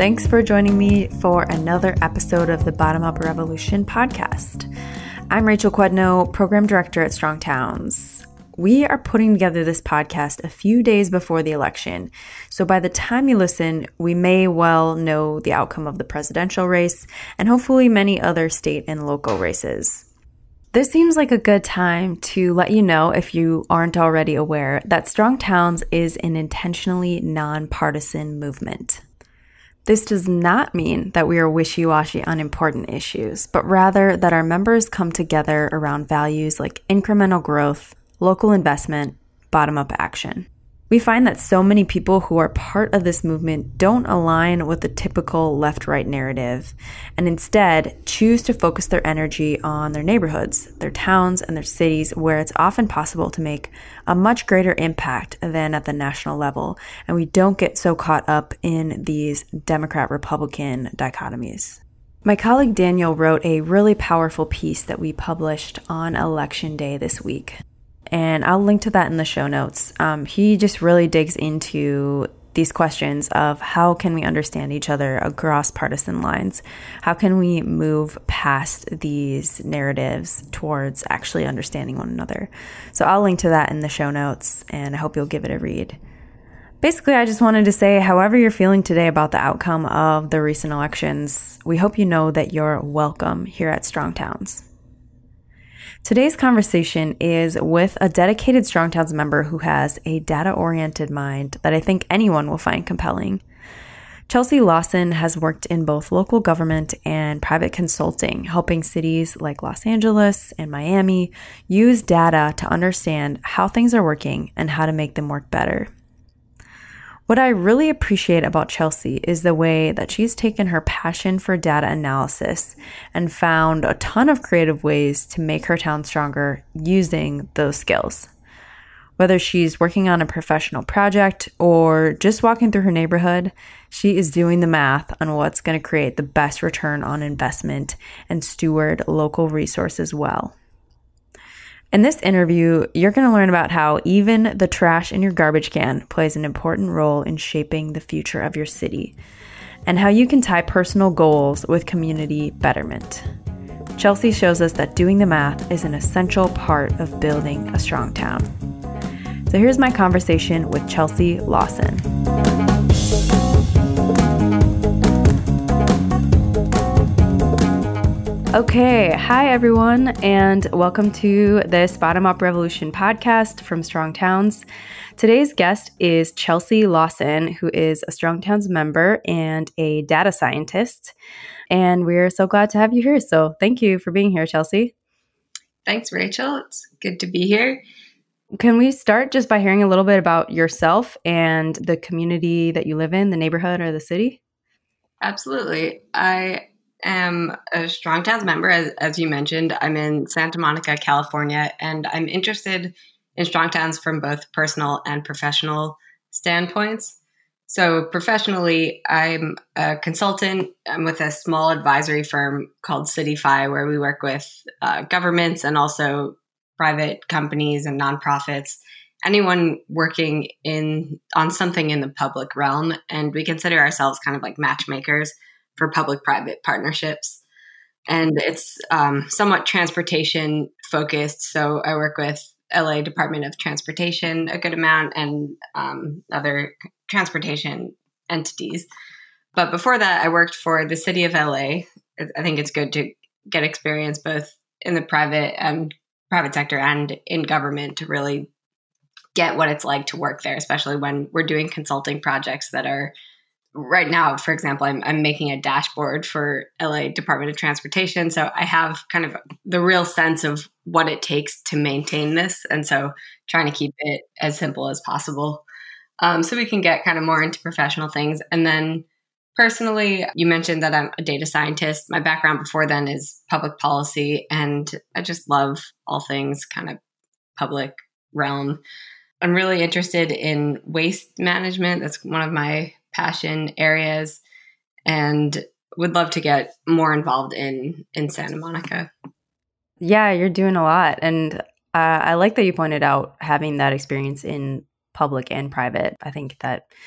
Thanks for joining me for another episode of the Bottom Up Revolution podcast. I'm Rachel Quedno, Program Director at Strong Towns. We are putting together this podcast a few days before the election, so by the time you listen, we may well know the outcome of the presidential race and hopefully many other state and local races. This seems like a good time to let you know, if you aren't already aware, that Strong Towns is an intentionally nonpartisan movement. This does not mean that we are wishy-washy on important issues, but rather that our members come together around values like incremental growth, local investment, bottom-up action. We find that so many people who are part of this movement don't align with the typical left-right narrative, and instead choose to focus their energy on their neighborhoods, their towns, and their cities, where it's often possible to make a much greater impact than at the national level, and we don't get so caught up in these Democrat-Republican dichotomies. My colleague Daniel wrote a really powerful piece that we published on Election Day this week, and I'll link to that in the show notes. He just really digs into these questions of how can we understand each other across partisan lines? How can we move past these narratives towards actually understanding one another? So I'll link to that in the show notes, and I hope you'll give it a read. Basically, I just wanted to say, however you're feeling today about the outcome of the recent elections, we hope you know that you're welcome here at Strong Towns. Today's conversation is with a dedicated Strong Towns member who has a data-oriented mind that I think anyone will find compelling. Chelsea Lawson has worked in both local government and private consulting, helping cities like Los Angeles and Miami use data to understand how things are working and how to make them work better. What I really appreciate about Chelsea is the way that she's taken her passion for data analysis and found a ton of creative ways to make her town stronger using those skills. Whether she's working on a professional project or just walking through her neighborhood, she is doing the math on what's going to create the best return on investment and steward local resources well. In this interview, you're going to learn about how even the trash in your garbage can plays an important role in shaping the future of your city, and how you can tie personal goals with community betterment. Chelsea shows us that doing the math is an essential part of building a strong town. So here's my conversation with Chelsea Lawson. Okay, hi everyone, and welcome to this Bottom Up Revolution podcast from Strong Towns. Today's guest is Chelsea Lawson, who is a Strong Towns member and a data scientist, and we're so glad to have you here. So thank you for being here, Chelsea. Thanks, Rachel. It's good to be here. Can we start just by hearing a little bit about yourself and the community that you live in, the neighborhood or the city? Absolutely. I am a Strong Towns member, as you mentioned. I'm in Santa Monica, California, and I'm interested in Strong Towns from both personal and professional standpoints. So professionally, I'm a consultant. I'm with a small advisory firm called CityFi, where we work with governments and also private companies and nonprofits, anyone working on something in the public realm. And we consider ourselves kind of like matchmakers for public-private partnerships. And it's somewhat transportation focused. So I work with LA Department of Transportation a good amount and other transportation entities. But before that, I worked for the city of LA. I think it's good to get experience both in the private sector and in government to really get what it's like to work there, especially when we're doing consulting projects that are right now. For example, I'm making a dashboard for LA Department of Transportation. So I have kind of the real sense of what it takes to maintain this. And so trying to keep it as simple as possible. So we can get kind of more into professional things. And then personally, you mentioned that I'm a data scientist. My background before then is public policy, and I just love all things kind of public realm. I'm really interested in waste management. That's one of my passion areas, and would love to get more involved in Santa Monica. Yeah, you're doing a lot. And I like that you pointed out having that experience in public and private. I think that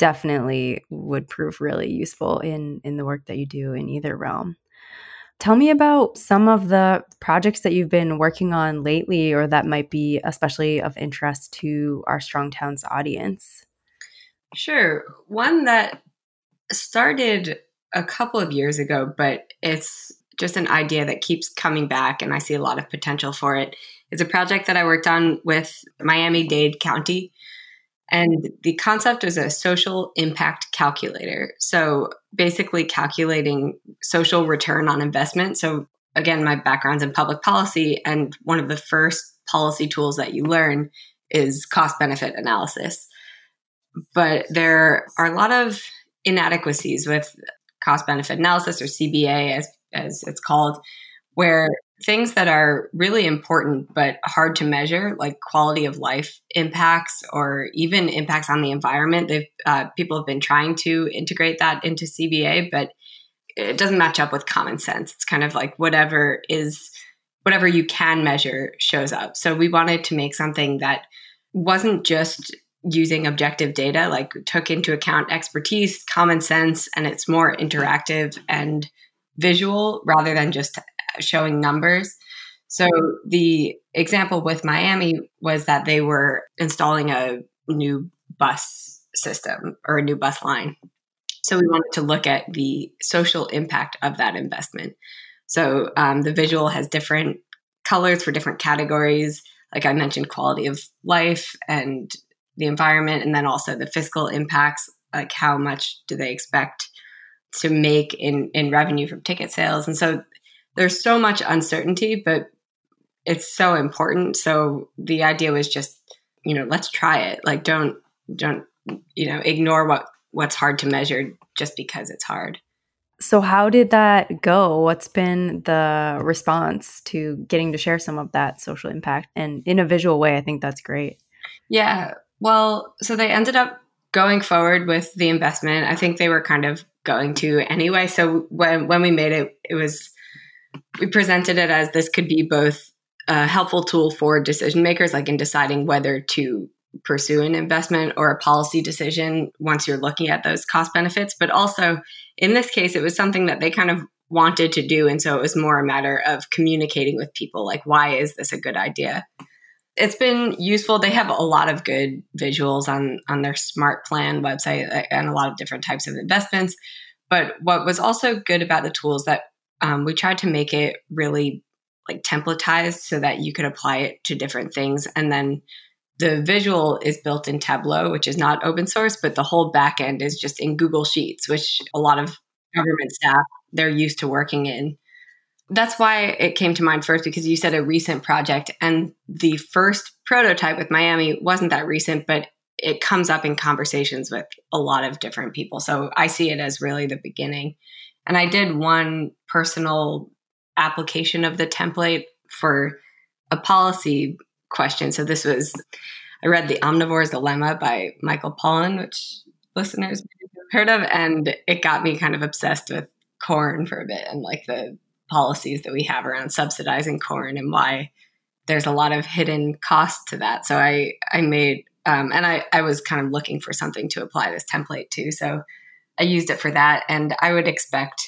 definitely would prove really useful in the work that you do in either realm. Tell me about some of the projects that you've been working on lately, or that might be especially of interest to our Strong Towns audience. Sure. One that started a couple of years ago, but it's just an idea that keeps coming back, and I see a lot of potential for it. It's a project that I worked on with Miami-Dade County. And the concept is a social impact calculator. So basically calculating social return on investment. So again, my background's in public policy, and one of the first policy tools that you learn is cost benefit analysis. But there are a lot of inadequacies with cost benefit analysis, or CBA as it's called, where things that are really important but hard to measure, like quality of life impacts or even impacts on the environment, people have been trying to integrate that into CBA, but it doesn't match up with common sense. It's kind of like whatever you can measure shows up. So we wanted to make something that wasn't just using objective data, like took into account expertise, common sense, and it's more interactive and visual rather than just showing numbers. So the example with Miami was that they were installing a new bus system or a new bus line. So we wanted to look at the social impact of that investment. So the visual has different colors for different categories. Like I mentioned, quality of life and the environment, and then also the fiscal impacts, like how much do they expect to make in revenue from ticket sales. And so there's so much uncertainty, but it's so important. So the idea was just, let's try it. Like don't ignore what's hard to measure just because it's hard. So how did that go? What's been the response to getting to share some of that social impact and in a visual way? I think that's great. Yeah. Well, so they ended up going forward with the investment. I think they were kind of going to anyway. So when we made it, we presented it as this could be both a helpful tool for decision makers, like in deciding whether to pursue an investment or a policy decision once you're looking at those cost benefits. But also in this case, it was something that they kind of wanted to do. And so it was more a matter of communicating with people, like, why is this a good idea? It's been useful. They have a lot of good visuals on their Smart Plan website and a lot of different types of investments. But what was also good about the tools that we tried to make it really like templatized so that you could apply it to different things. And then the visual is built in Tableau, which is not open source, but the whole back end is just in Google Sheets, which a lot of government staff, they're used to working in. That's why it came to mind first, because you said a recent project, and the first prototype with Miami wasn't that recent, but it comes up in conversations with a lot of different people. So I see it as really the beginning. And I did one personal application of the template for a policy question. So I read The Omnivore's Dilemma by Michael Pollan, which listeners may have heard of, and it got me kind of obsessed with corn for a bit and like the policies that we have around subsidizing corn and why there's a lot of hidden cost to that. So I made, and I was kind of looking for something to apply this template to. So I used it for that, and I would expect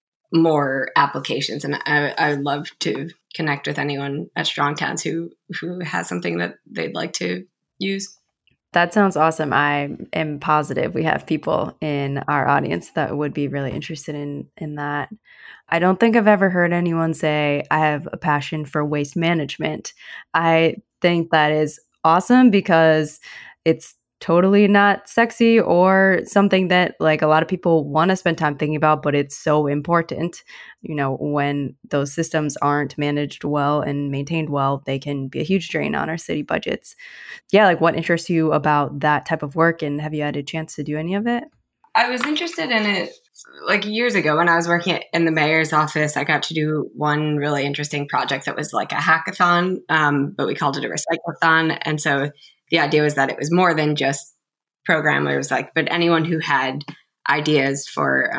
more applications. And I would love to connect with anyone at Strong Towns who has something that they'd like to use. That sounds awesome. I am positive we have people in our audience that would be really interested in that. I don't think I've ever heard anyone say, I have a passion for waste management. I think that is awesome because it's totally not sexy or something that like a lot of people want to spend time thinking about, but it's so important. When those systems aren't managed well and maintained well, they can be a huge drain on our city budgets. Yeah, like what interests you about that type of work, and have you had a chance to do any of it? I was interested in it like years ago when I was working in the mayor's office. I got to do one really interesting project that was like a hackathon, but we called it a recyclathon. And so the idea was that it was more than just programmers, but anyone who had ideas for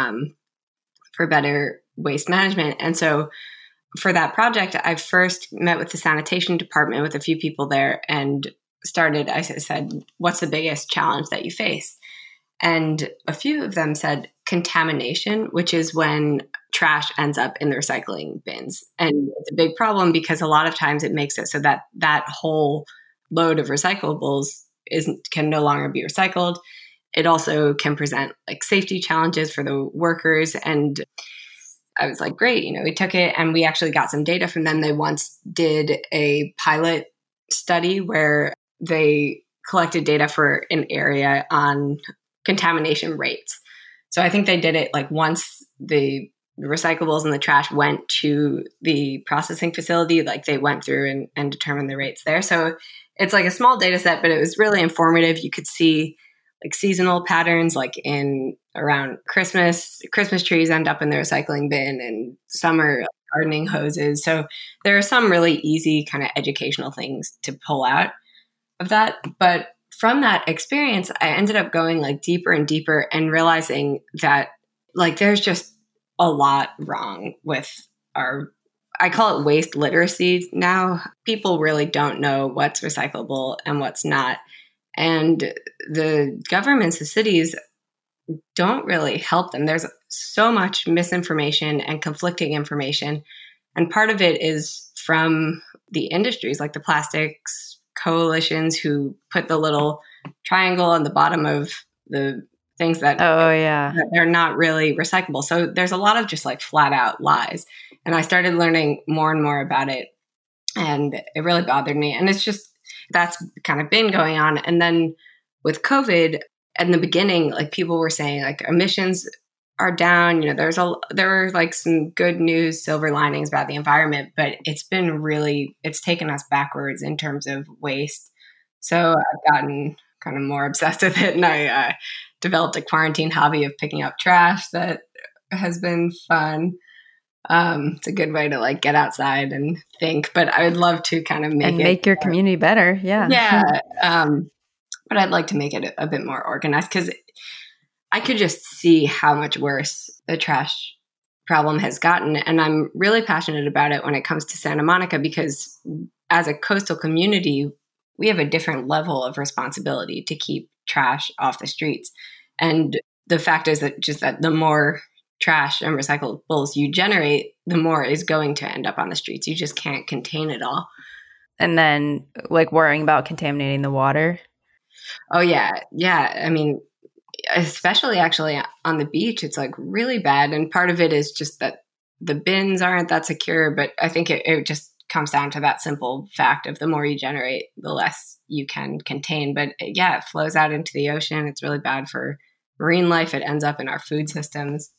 better waste management. And so for that project, I first met with the sanitation department with a few people there and I said, what's the biggest challenge that you face? And a few of them said contamination, which is when trash ends up in the recycling bins. And it's a big problem because a lot of times it makes it so that that whole load of recyclables can no longer be recycled. It also can present like safety challenges for the workers. And I was like, great, we took it and we actually got some data from them. They once did a pilot study where they collected data for an area on contamination rates. So I think they did it like once the recyclables and the trash went to the processing facility, like they went through and determined the rates there. So it's like a small data set, but it was really informative. You could see like seasonal patterns, like in around Christmas trees end up in the recycling bin, and summer gardening hoses. So there are some really easy kind of educational things to pull out of that. But from that experience, I ended up going like deeper and deeper and realizing that like there's just a lot wrong with I call it waste literacy now. People really don't know what's recyclable and what's not. And the governments, the cities don't really help them. There's so much misinformation and conflicting information. And part of it is from the industries, like the plastics coalitions, who put the little triangle on the bottom of the things that, that they're not really recyclable. So there's a lot of just like flat out lies. And I started learning more and more about it. And it really bothered me. And it's just, that's kind of been going on. And then with COVID, in the beginning, like people were saying like emissions are down, there were like some good news, silver linings about the environment, but it's taken us backwards in terms of waste. So I've gotten kind of more obsessed with it, and I developed a quarantine hobby of picking up trash that has been fun. It's a good way to like get outside and think, but I would love to kind of make your community better. Yeah. Yeah. But I'd like to make it a bit more organized, because I could just see how much worse the trash problem has gotten. And I'm really passionate about it when it comes to Santa Monica, because as a coastal community, we have a different level of responsibility to keep trash off the streets. And the fact is that the more trash and recyclables you generate, the more is going to end up on the streets. You just can't contain it all. And then like worrying about contaminating the water. Oh, yeah. Yeah. I mean, especially actually on the beach, it's like really bad. And part of it is just that the bins aren't that secure. But I think it just comes down to that simple fact of the more you generate, the less you can contain. But yeah, it flows out into the ocean. It's really bad for marine life. It ends up in our food systems.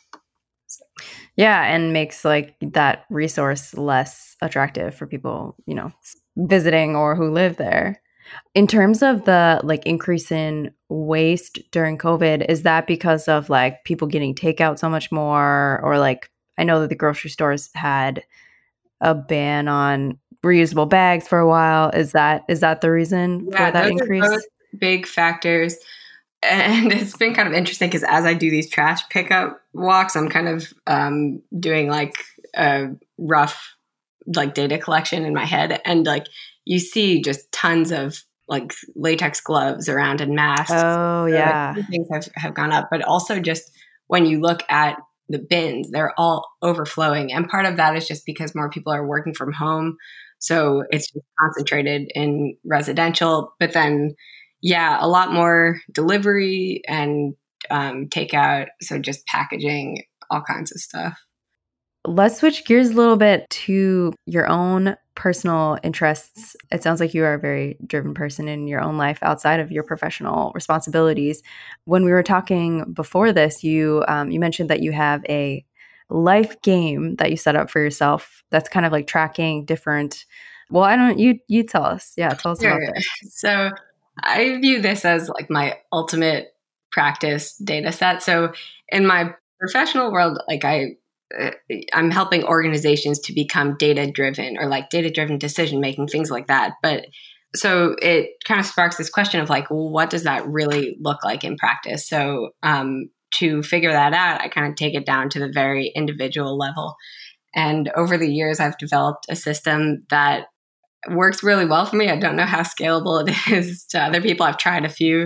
Yeah, and makes like that resource less attractive for people, visiting or who live there. In terms of the like increase in waste during COVID, is that because of like people getting takeout so much more, or like I know that the grocery stores had a ban on reusable bags for a while. Is that the reason for that increase? Are both big factors. And it's been kind of interesting because as I do these trash pickup walks, I'm kind of doing like a rough like data collection in my head. And like you see just tons of like latex gloves around and masks. Oh, yeah. Things have gone up. But also just when you look at the bins, they're all overflowing. And part of that is just because more people are working from home. So it's just concentrated in residential. But then yeah, a lot more delivery and takeout. So just packaging, all kinds of stuff. Let's switch gears a little bit to your own personal interests. It sounds like you are a very driven person in your own life outside of your professional responsibilities. When we were talking before this, you mentioned that you have a life game that you set up for yourself that's kind of like tracking different. Well, you tell us. Yeah, tell us about this. So I view this as like my ultimate practice data set. So in my professional world, like I'm helping organizations to become data driven or like data driven decision making, things like that. But so it kind of sparks this question of like, well, what does that really look like in practice? So to figure that out, I kind of take it down to the very individual level. And over the years, I've developed a system that works really well for me. I don't know how scalable it is to other people. I've tried a few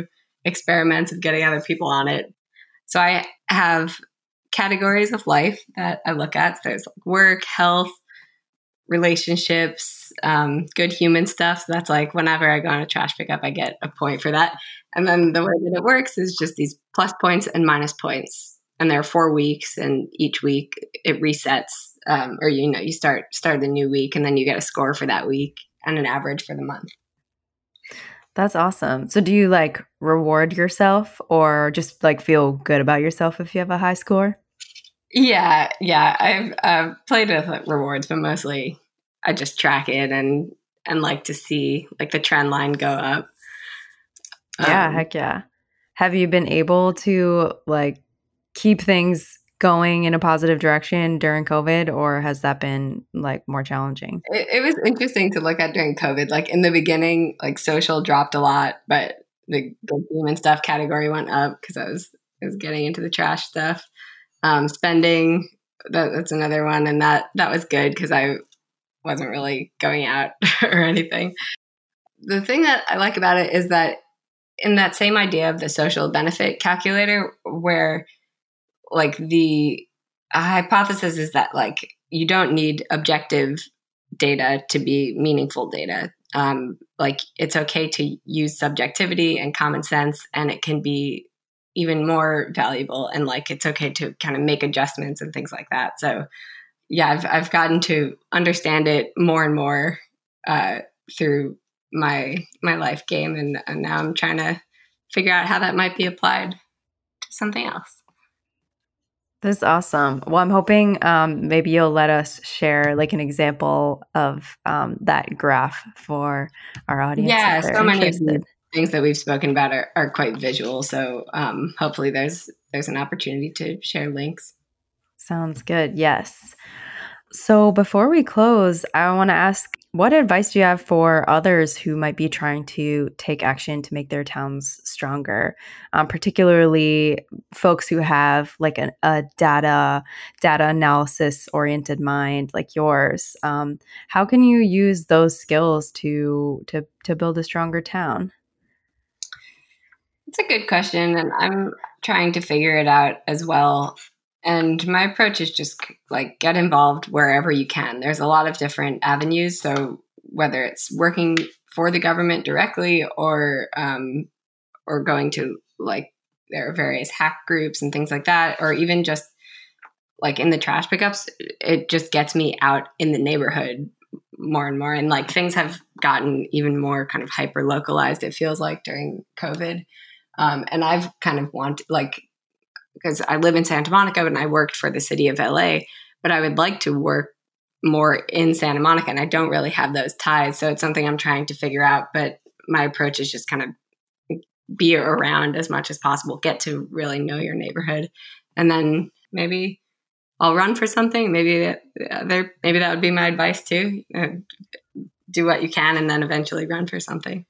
experiments of getting other people on it. So I have categories of life that I look at. So there's like work, health, relationships, good human stuff. So that's like whenever I go on a trash pickup, I get a point for that. And then the way that it works is just these plus points and minus points. And there are 4 weeks, and each week it resets. Or you start the new week, and then you get a score for that week and an average for the month. That's awesome. So do you like reward yourself or just like feel good about yourself if you have a high score? Yeah. I've played with like rewards, but mostly I just track it and like to see like the trend line go up. Yeah, heck yeah. Have you been able to like keep things going in a positive direction during COVID, or has that been like more challenging? It was interesting to look at during COVID. Like in the beginning, like social dropped a lot, but the human stuff category went up because I was getting into the trash stuff. Spending, that's another one, and that was good because I wasn't really going out or anything. The thing that I like about it is that in that same idea of the social benefit calculator, where like the hypothesis is that like you don't need objective data to be meaningful data. Like it's okay to use subjectivity and common sense, and it can be even more valuable. And like it's okay to kind of make adjustments and things like that. So yeah, I've gotten to understand it more and more through my life game, and now I'm trying to figure out how that might be applied to something else. That's awesome. Well, I'm hoping maybe you'll let us share like an example of that graph for our audience. Yeah, so many of the things that we've spoken about are quite visual. So hopefully there's an opportunity to share links. Sounds good. Yes. So before we close, I want to ask, what advice do you have for others who might be trying to take action to make their towns stronger, particularly folks who have like a data analysis oriented mind like yours? How can you use those skills to build a stronger town? It's a good question, and I'm trying to figure it out as well. And my approach is just like get involved wherever you can. There's a lot of different avenues. So whether it's working for the government directly or going to like there are various hack groups and things like that, or even just like in the trash pickups, it just gets me out in the neighborhood more and more. And like things have gotten even more kind of hyper localized, it feels like, during COVID. And I've kind of wanted like, because I live in Santa Monica and I worked for the city of LA, but I would like to work more in Santa Monica, and I don't really have those ties. So it's something I'm trying to figure out. But my approach is just kind of be around as much as possible, get to really know your neighborhood. And then maybe I'll run for something. Maybe that would be my advice too. Do what you can and then eventually run for something.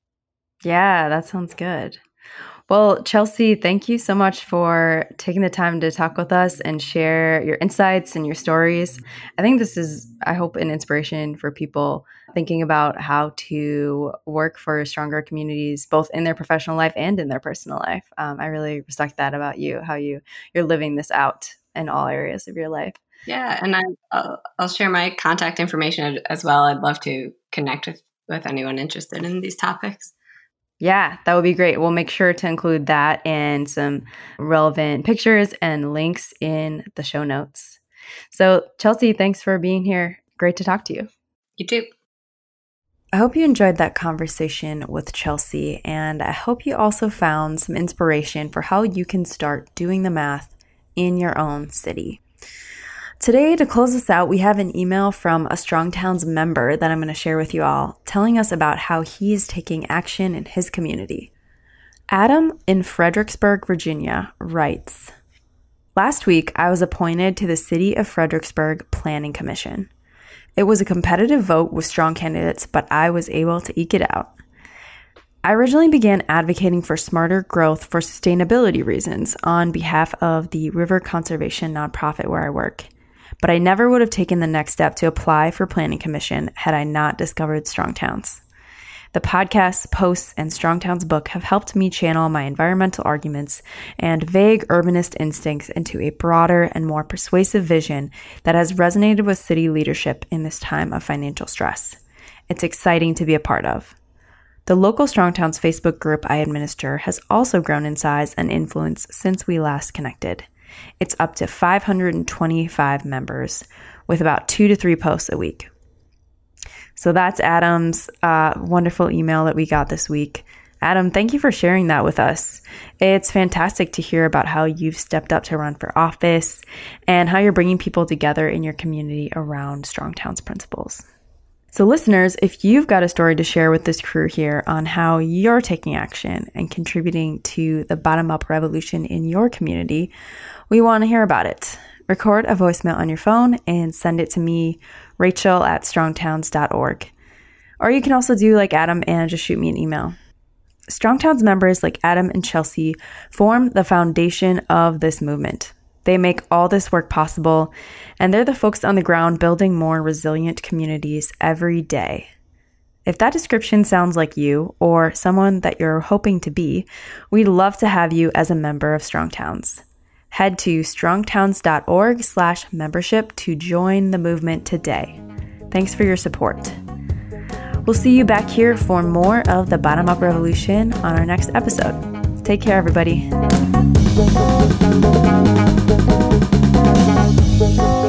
Yeah, that sounds good. Well, Chelsea, thank you so much for taking the time to talk with us and share your insights and your stories. I think this is, I hope, an inspiration for people thinking about how to work for stronger communities, both in their professional life and in their personal life. I really respect that about you, how you're living this out in all areas of your life. Yeah, and I'll share my contact information as well. I'd love to connect with anyone interested in these topics. Yeah, that would be great. We'll make sure to include that and some relevant pictures and links in the show notes. So, Chelsea, thanks for being here. Great to talk to you. You too. I hope you enjoyed that conversation with Chelsea, and I hope you also found some inspiration for how you can start doing the math in your own city. Today, to close us out, we have an email from a Strong Towns member that I'm going to share with you all, telling us about how he is taking action in his community. Adam in Fredericksburg, Virginia, writes, "Last week, I was appointed to the City of Fredericksburg Planning Commission. It was a competitive vote with strong candidates, but I was able to eke it out. I originally began advocating for smarter growth for sustainability reasons on behalf of the river conservation nonprofit where I work. But I never would have taken the next step to apply for Planning Commission had I not discovered Strong Towns. The podcast, posts, and Strong Towns book have helped me channel my environmental arguments and vague urbanist instincts into a broader and more persuasive vision that has resonated with city leadership in this time of financial stress. It's exciting to be a part of. The local Strong Towns Facebook group I administer has also grown in size and influence since we last connected. It's up to 525 members, with about 2 to 3 posts a week. So that's Adam's wonderful email that we got this week. Adam, thank you for sharing that with us. It's fantastic to hear about how you've stepped up to run for office and how you're bringing people together in your community around Strong Towns principles. So listeners, if you've got a story to share with this crew here on how you're taking action and contributing to the bottom-up revolution in your community, we want to hear about it. Record a voicemail on your phone and send it to me, Rachel@strongtowns.org. Or you can also do like Adam and just shoot me an email. Strong Towns members like Adam and Chelsea form the foundation of this movement. They make all this work possible, and they're the folks on the ground building more resilient communities every day. If that description sounds like you or someone that you're hoping to be, we'd love to have you as a member of Strong Towns. Head to strongtowns.org/membership to join the movement today. Thanks for your support. We'll see you back here for more of the Bottom Up Revolution on our next episode. Take care, everybody.